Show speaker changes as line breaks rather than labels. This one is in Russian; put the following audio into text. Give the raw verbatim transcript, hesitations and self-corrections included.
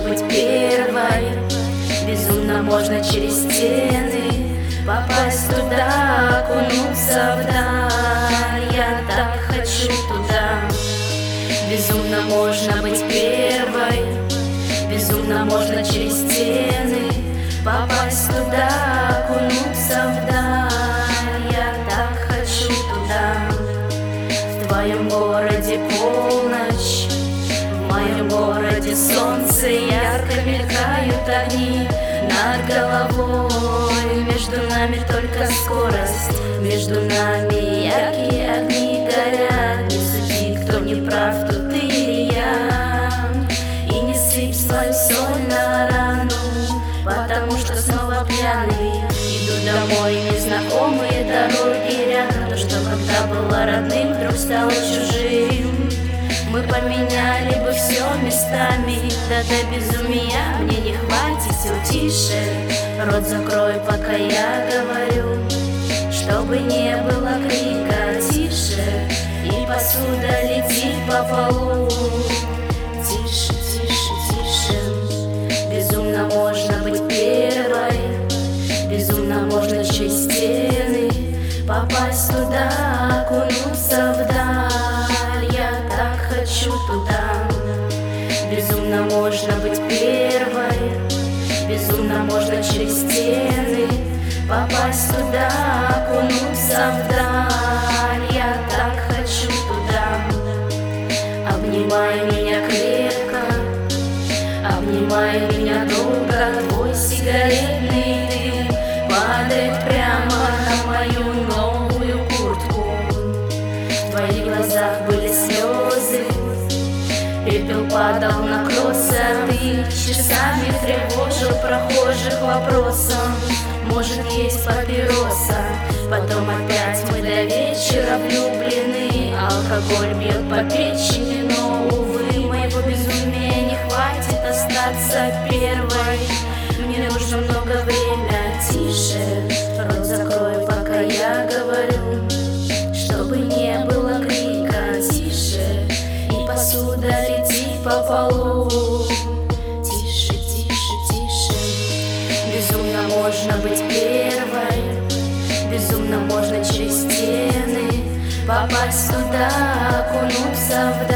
быть первой. Безумно можно через стены попасть туда, окунуться вдаль. Я так хочу туда. Безумно можно быть первой. Безумно можно через стены попасть туда, окунуться вдаль. Я так хочу туда. В твоем городе полночь, в моем городе солнце, ярко мелькают огни над головой. Между нами только скорость, между нами яркие огни горят. Не суди, кто не прав, тут ты или я. И не сыпь свою соль на рану, потому что снова пьяный. Иду домой, незнакомые дороги рядом. То, что когда было родным, вдруг стало чужим. Мы поменяли бы все местами, да до безумия мне не хватит сил. Тише, рот закрой, пока я говорю, чтобы не было крика. Тише, и посуда летит по полу. Тише, тише, тише. Безумно можно быть первой. Безумно можно через стены попасть туда, окунуться вдаль. Я так хочу туда. Безумно можно быть первой. Безумно можно через стены попасть туда, окунуться вдаль. Я так хочу туда. Обнимай меня крепко, обнимай меня долго. Твой сигаретный дым падает прямо на мою новую куртку. В твоих глазах были слезы, пепел падал на кроссы, а ты часами тревожил прохожих вопросом: может, есть папироса? Потом опять мы до вечера влюблены. Алкоголь бьет по печени, но, увы, моего безумия не хватит остаться первой. Мне нужно много времени. Тише, рот закрой, пока я говорю, чтобы не было крика. Тише, и посуда летит по полу. Тише, тише, тише. Безумно можно быть первой. Безумно можно через стены попасть туда, окунуться в